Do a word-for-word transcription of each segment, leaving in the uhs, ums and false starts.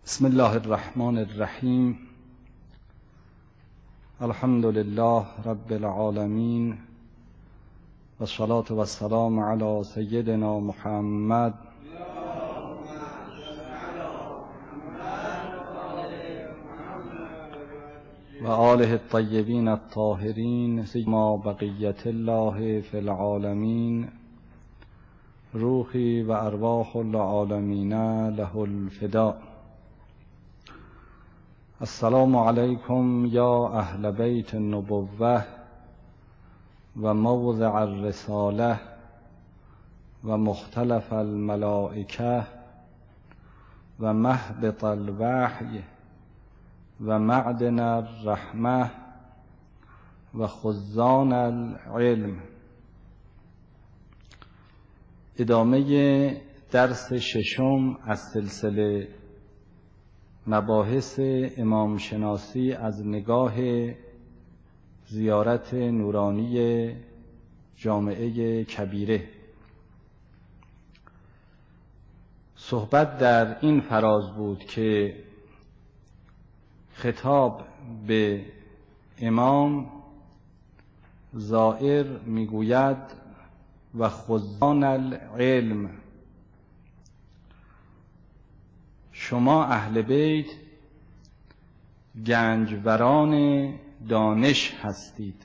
بسم الله الرحمن الرحیم. الحمد لله رب العالمین و الصلاة و السلام علی سیدنا محمد و آله الطیبین الطاهرین سیما بقیت الله فی العالمین روحی و ارواح العالمین له الفداء. السلام علیکم یا اهل بیت النبوة و موضع الرساله و مختلف الملائکه و مهبط الوحی و معدن الرحمه و خزان العلم. ادامه درس ششم از سلسله مباحث امام شناسی از نگاه زیارت نورانی جامعه کبیره. صحبت در این فراز بود که خطاب به امام زائر میگوید و خزان العلم، شما اهل بیت گنجوران دانش هستید.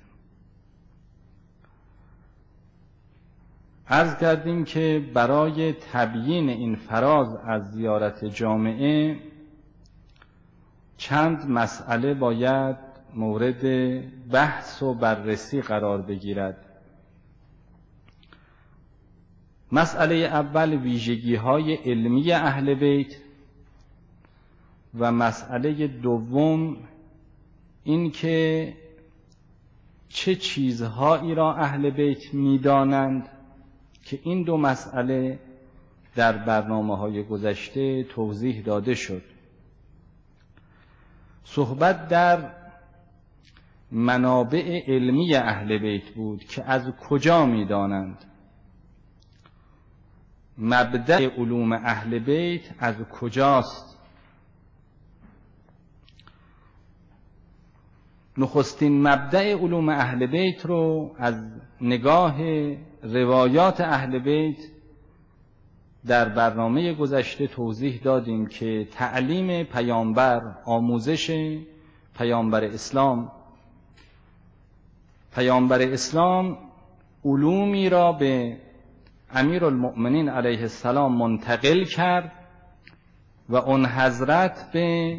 عرض کردیم که برای تبیین این فراز از زیارت جامعه چند مسئله باید مورد بحث و بررسی قرار بگیرد. مسئله اول ویژگی‌های علمی اهل بیت و مسئله دوم این که چه چیزهایی را اهل بیت می‌دانند که این دو مسئله در برنامه‌های گذشته توضیح داده شد. صحبت در منابع علمی اهل بیت بود که از کجا می‌دانند. مبدأ علوم اهل بیت از کجاست؟ نخستین مبدأ علوم اهل بیت رو از نگاه روایات اهل بیت در برنامه گذشته توضیح دادیم که تعلیم پیامبر، آموزش پیامبر اسلام پیامبر اسلام علومی را به امیرالمؤمنین علیه السلام منتقل کرد و اون حضرت به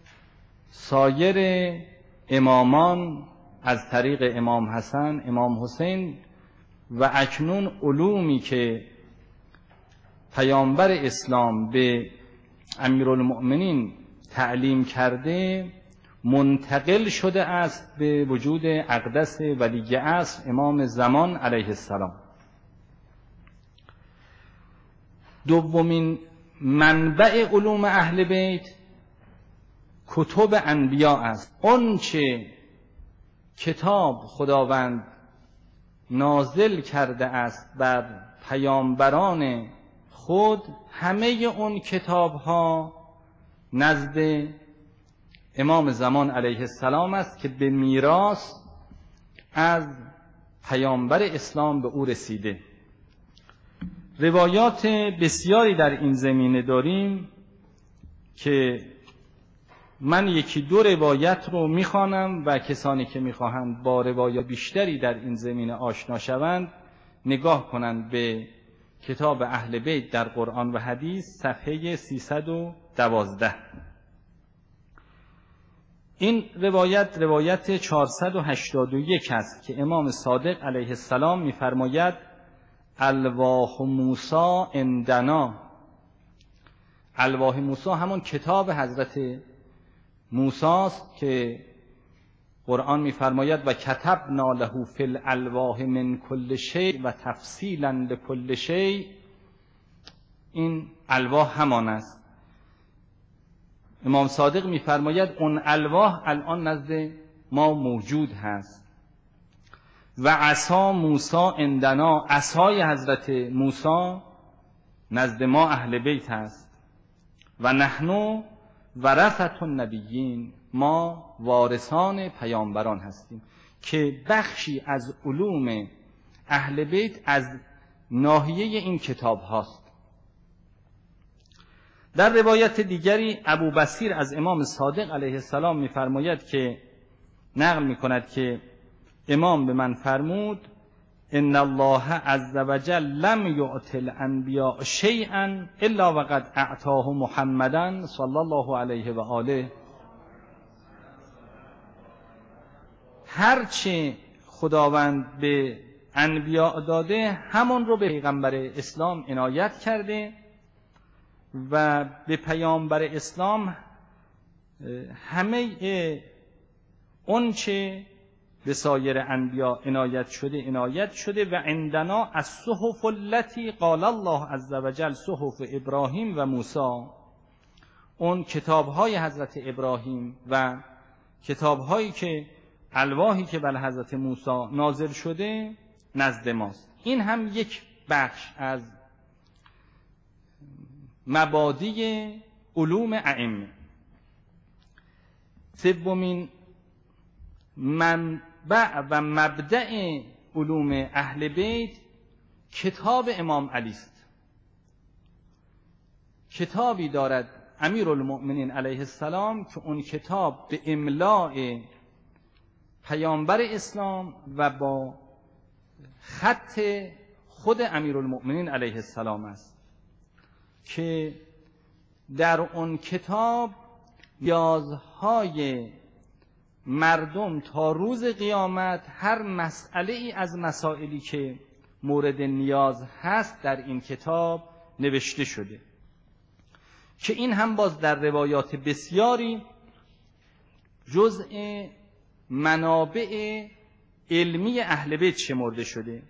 سایر امامان از طریق امام حسن، امام حسین و اکنون علومی که پیامبر اسلام به امیرالمؤمنین تعلیم کرده منتقل شده است به وجود اقدس ولی عصر امام زمان علیه السلام. دومین منبع علوم اهل بیت کتب انبیاء است. اون چه کتاب خداوند نازل کرده است بر پیامبران خود، همه اون کتاب ها نزد امام زمان علیه السلام است که به میراث از پیامبر اسلام به او رسیده. روایات بسیاری در این زمینه داریم که من یکی دو روایت رو میخوانم و کسانی که میخواهند با روایات بیشتری در این زمینه آشنا شوند نگاه کنند به کتاب اهل بیت در قرآن و حدیث صفحه سیصد و دوازده. این روایت روایت چهارصد و هشتاد و یک است که امام صادق علیه السلام میفرماید الواح موسی عندنا. الواح موسی همون کتاب حضرت موسی است که قرآن میفرماید و کتبنا له فی الالواح من کل شیء و تفصیلا لکل شیء. این الواح همان است. امام صادق میفرماید اون الواح الان نزد ما موجود هست. و عصا موسی عندنا، عصای حضرت موسی نزد ما اهل بیت هست. و نحنو ورثة النبیین، ما وارثان پیامبران هستیم، که بخشی از علوم اهل بیت از ناحیه این کتاب هاست. در روایت دیگری ابو بصیر از امام صادق علیه السلام می‌فرماید که نقل می‌کند که امام به من فرمود ان الله عز وجل لم یعط الانبیاء شیئا الا وقد اعطاه محمدا صلی الله علیه و آله. هرچه خداوند به انبیاء داده همون رو به پیغمبر اسلام عنایت کرده و به پیامبر اسلام همه اون چه به سایر انبیا عنایت شده عنایت شده. و عندنا الصحف التي قال الله عز وجل صحف ابراهیم و موسی، اون کتاب‌های حضرت ابراهیم و کتاب‌هایی که الواحی که بر حضرت موسی نازل شده نزد ماست. این هم یک بخش از مبادی علوم ائمه. سومین منبع و مبدأ علوم اهل بیت کتاب امام علی است. کتابی دارد امیرالمؤمنین علیه السلام که اون کتاب به املاء پیامبر اسلام و با خط خود امیرالمؤمنین علیه السلام است، که در اون کتاب نیازهای مردم تا روز قیامت، هر مسئله ای از مسائلی که مورد نیاز هست در این کتاب نوشته شده، که این هم باز در روایات بسیاری جزء منابع علمی اهل بیت شمرده شده.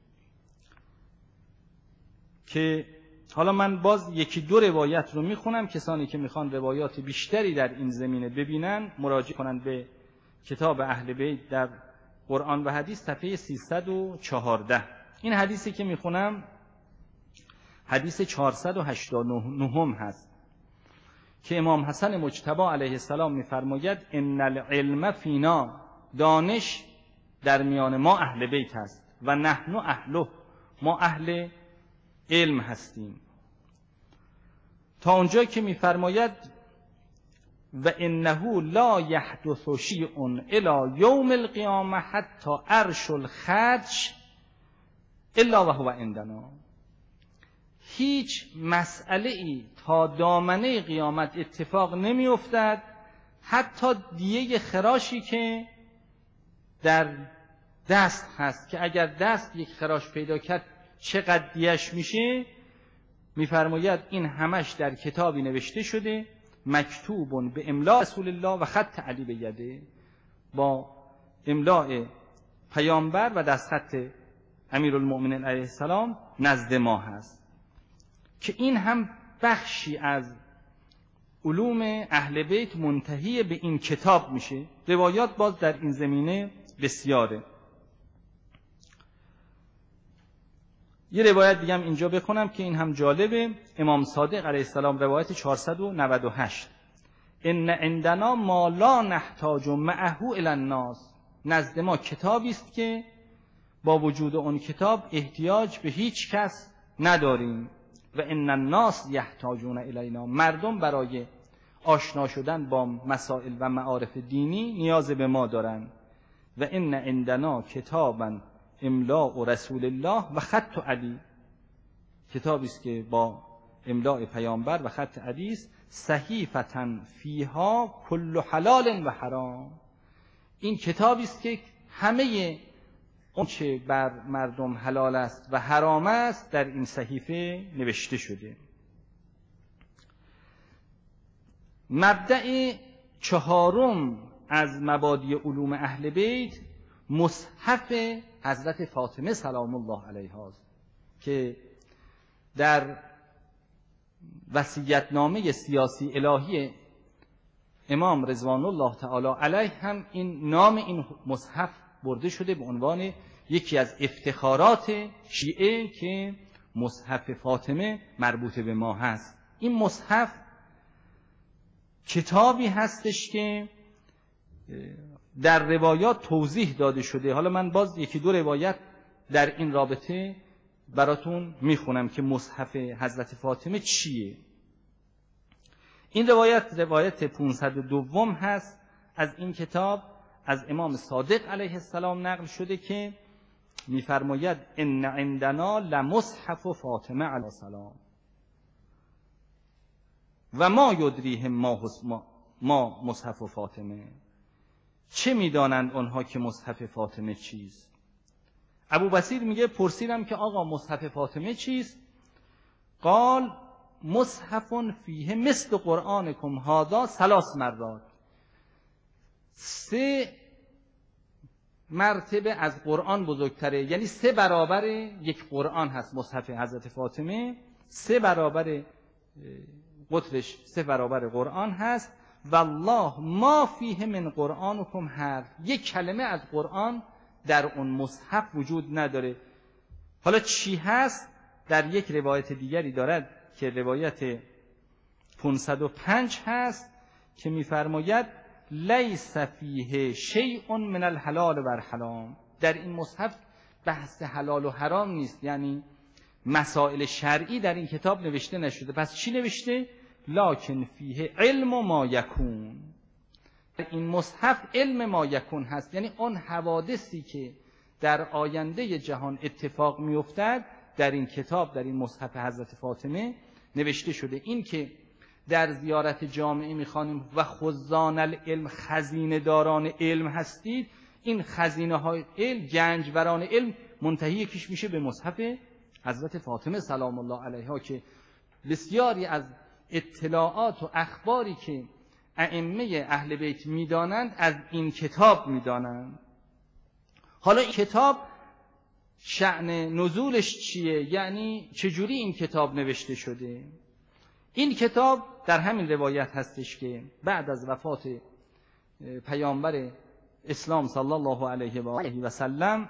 که حالا من باز یکی دو روایت رو میخونم، کسانی که میخوان روایات بیشتری در این زمینه ببینن مراجعه کنند به کتاب اهل بیت در قرآن و حدیث صفحه سیصد و چهارده. این حدیثی که میخونم حدیث چهارصد و هشتاد و نه هست که امام حسن مجتبی علیه السلام میفرماید ان العلم فینا، دانش در میان ما اهل بیت هست، و نحن اهله، ما اهل علم هستیم، تا اونجا که میفرماید و انه لا یحدث شیء الی یوم القیامه حتی عرش الخدش الا وهو عندنا. هیچ مسئله ای تا دامنه قیامت اتفاق نمی افتد، حتی دیه خراشی که در دست هست، که اگر دست یک خراش پیدا کرد چقدر دیش میشه، میفرماید این همش در کتابی نوشته شده مکتوبون به املاء رسول الله و خط علی بیده، با املاء پیامبر و دستخط امیرالمؤمنین علیه السلام نزد ما هست، که این هم بخشی از علوم اهل بیت منتهی به این کتاب میشه. روایات باز در این زمینه بسیاره. یه روایت دیگه هم اینجا بخونم که این هم جالبه. امام صادق علیه السلام روایت چهارصد و نود و هشت ان عندنا ما لا نحتاج معه الی الناس، نزد ما کتابی است که با وجود اون کتاب احتیاج به هیچ کس نداریم. و ان الناس یحتاجون الینا، مردم برای آشنا شدن با مسائل و معارف دینی نیاز به ما دارند. و ان عندنا کتابا املاء رسول الله و خط علی، کتابی است که با املاء پیامبر و خط علی است. صحیفة فیها کل حلال و حرام، این کتابی است که همه اون چه بر مردم حلال است و حرام است در این صحیفه نوشته شده. مبدأ چهارم از مبادی علوم اهل بیت مصحف حضرت فاطمه سلام الله علیها است، که در وصیت‌نامه سیاسی الهی امام رضوان الله تعالی علیه هم این نام این مصحف برده شده به عنوان یکی از افتخارات شیعه که مصحف فاطمه مربوط به ما هست. این مصحف کتابی هستش که در روایات توضیح داده شده. حالا من باز یکی دو روایت در این رابطه براتون میخونم که مصحف حضرت فاطمه چیه. این روایت روایت پانصد و دو هست از این کتاب، از امام صادق علیه السلام نقل شده که میفرماید ان عندنا لمصحف فاطمه علیه السلام و ما یدریهم ما, ما مصحف فاطمه. چه میدانند آنها که مصحف فاطمه چیست؟ ابو بصیر میگه پرسیدم که آقا مصحف فاطمه چیست؟ قال مصحف فیه مثل قرآنکم هذا ثلاث مرات. سه مرتبه از قرآن بزرگتره، یعنی سه برابر یک قرآن هست مصحف حضرت فاطمه، سه برابر قطرش سه برابر قرآن هست. والله ما فیه من قرآنکم حرف، یک کلمه از قرآن در اون مصحف وجود نداره. حالا چی هست؟ در یک روایت دیگری دارد که روایت پانصد و پنج هست که میفرماید لیس فیه شیء من الحلال و الحرام. در این مصحف بحث حلال و حرام نیست، یعنی مسائل شرعی در این کتاب نوشته نشده. پس چی نوشته؟ لکن فیه علم و ما یکون. این مصحف علم ما یکون هست، یعنی اون حوادثی که در آینده جهان اتفاق میافتد در این کتاب، در این مصحف حضرت فاطمه نوشته شده. این که در زیارت جامعه میخوانیم و خزان العلم، خزینه داران علم هستید، این خزینه های علم، گنجوران علم، منتهی یکیش میشه به مصحف حضرت فاطمه سلام الله علیها که بسیاری از اطلاعات و اخباری که ائمه اهل بیت میدانند از این کتاب میدانند. حالا این کتاب شأن نزولش چیه؟ یعنی چجوری این کتاب نوشته شده؟ این کتاب در همین روایت هستش که بعد از وفات پیامبر اسلام صلی الله علیه و آله و سلم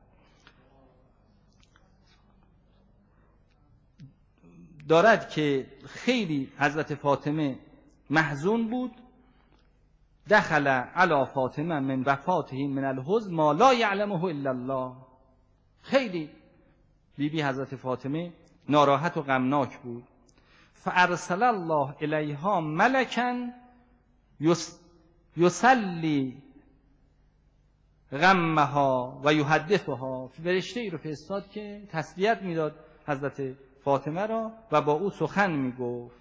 دارد که خیلی حضرت فاطمه محزون بود. دخل علی فاطمه من وفاته من الحزن ما لا یعلمه الا الله. خیلی بی بی حضرت فاطمه ناراحت و غمناک بود. فارسل الله الیها ملکا یسلی غمها و یحدثها. فرشته ای رو فرستاد که تسلیت میداد حضرت فاطمه را و با او سخن میگفت.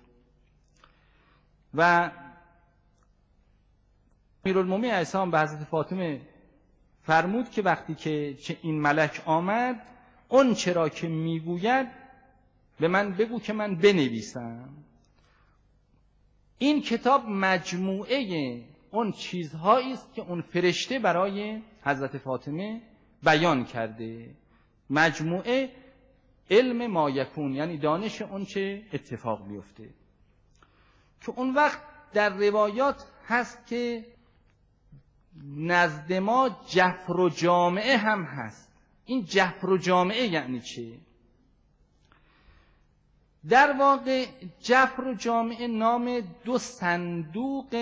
و امیرالمومنین علیه السلام به حضرت فاطمه فرمود که وقتی که این ملک آمد اون چرا که میگوید به من بگو که من بنویسم. این کتاب مجموعه اون چیزهایی است که اون فرشته برای حضرت فاطمه بیان کرده، مجموعه علم ما یکون، یعنی دانش اون چه اتفاق بیفته. که اون وقت در روایات هست که نزد ما جفر و جامعه هم هست. این جفر و جامعه یعنی چه؟ در واقع جفر و جامعه نام دو صندوق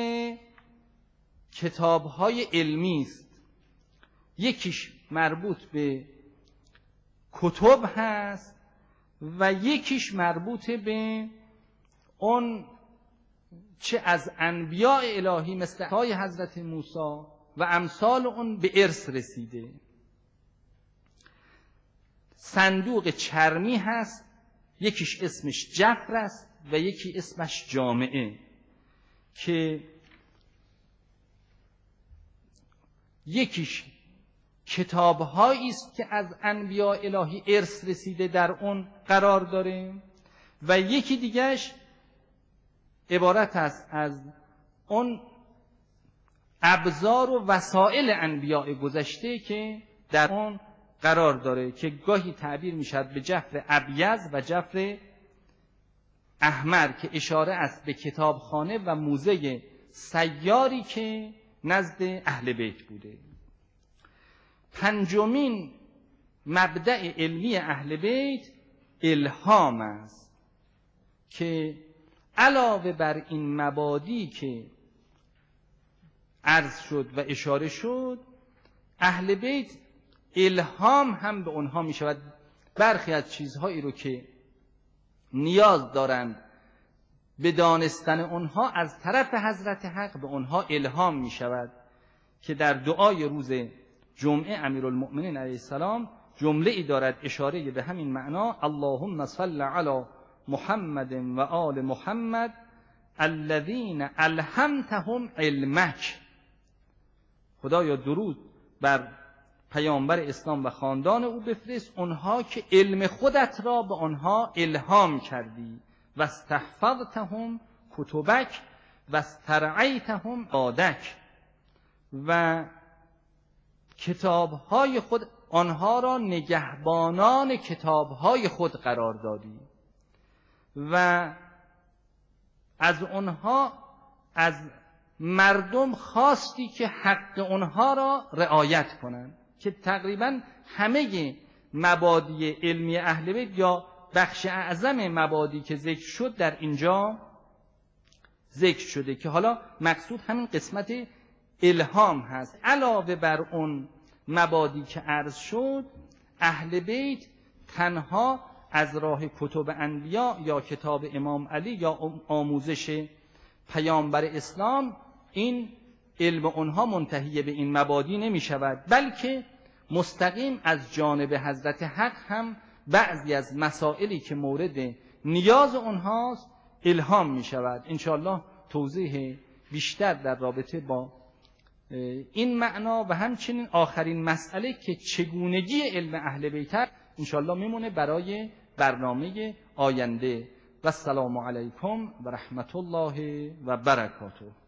کتاب‌های علمی است. یکیش مربوط به کتب هست و یکیش مربوط به اون چه از انبیاء الهی مثل های حضرت موسی و امثال اون به ارث رسیده. صندوق چرمی هست، یکیش اسمش جفر است و یکی اسمش جامعه، که یکیش کتاب‌هایی است که از انبیاء الهی ارث رسیده در اون قرار داره و یکی دیگهش عبارت است از اون ابزار و وسایل انبیاء گذشته که در اون قرار داره، که گاهی تعبیر میشد به جفر ابیض و جفر احمر، که اشاره است به کتابخانه و موزه سیاری که نزد اهل بیت بوده. پنجمین مبدأ علمی اهل بیت الهام است که علاوه بر این مبادی که عرض شد و اشاره شد، اهل بیت الهام هم به اونها می شود. برخی از چیزهایی رو که نیاز دارند به دانستن اونها از طرف حضرت حق به اونها الهام می شود که در دعای روز جمعه امیرالمؤمنین علیه السلام جمله ای دارد اشاره به همین معنا: اللهم صل علی محمد و آل محمد الذین الهمتهم علمک. خدایا درود بر پیامبر اسلام و خاندان او بفرست، اونها که علم خودت را به آنها الهام کردی، و استحفظتهم کتبک و استرعیتهم عادک، و کتابهای خود آنها را نگهبانان کتابهای خود قرار دادی و از آنها، از مردم خواستی که حق آنها را رعایت کنند، که تقریبا همه مبادی علمی اهل بیت یا بخش اعظم مبادی که ذکر شد در اینجا ذکر شده، که حالا مقصود همین قسمت الهام هست. علاوه بر اون مبادی که عرض شد، اهل بیت تنها از راه کتب انبیا یا کتاب امام علی یا آموزش پیامبر اسلام این علم اونها منتهی به این مبادی نمی شود، بلکه مستقیم از جانب حضرت حق هم بعضی از مسائلی که مورد نیاز اونهاست الهام می شود. انشاءالله توضیح بیشتر در رابطه با این معنا و همچنین آخرین مسئله که چگونگی علم اهل بیت انشاءالله میمونه برای برنامه آینده. و السلام علیکم و رحمت الله و برکاته.